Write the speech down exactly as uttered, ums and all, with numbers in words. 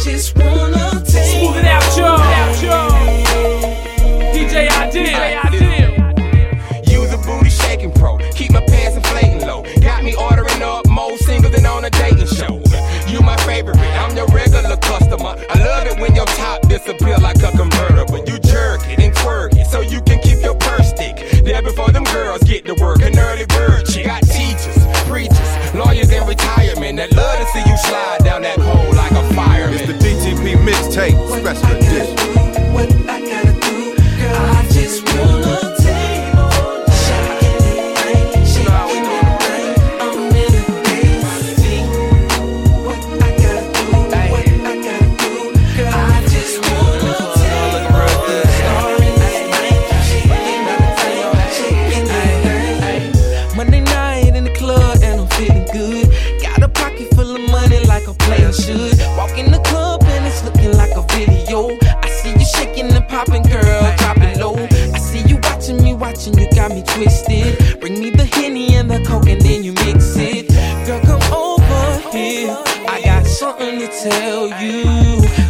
just wanna take Smooth it out, y'all. D J Ideal. Use a booty shaking pro. Keep my pants inflating low. Got me ordering up more singles than on a dating show. You my favorite, I'm your regular customer. I love it when your top disappear like a convertible. You jerk it and twerk it so you can keep your purse stick. There before them girls get to work, an early bird chick. Got teachers, preachers, lawyers in retirement that love to see you slide down that pole like a fireman. It's the D T P mixtape, special edition. What I gotta do, girl, I just wanna take more shot in the rain, shake in the rain. I'm in a daze. What I gotta do, what I gotta do, girl, I just wanna take more star in this night, shaking the rain, shaking the rain. Monday night in the club and I'm feeling good. Got a pocket full of money like a player should. Walk in the club and it's looking like a video. I see you shaking and popping, girl, drop it low. I see you watching me, watching you got me twisted. Bring me the Henny and the Coke and then you mix it. Girl, come over here, I got something to tell you.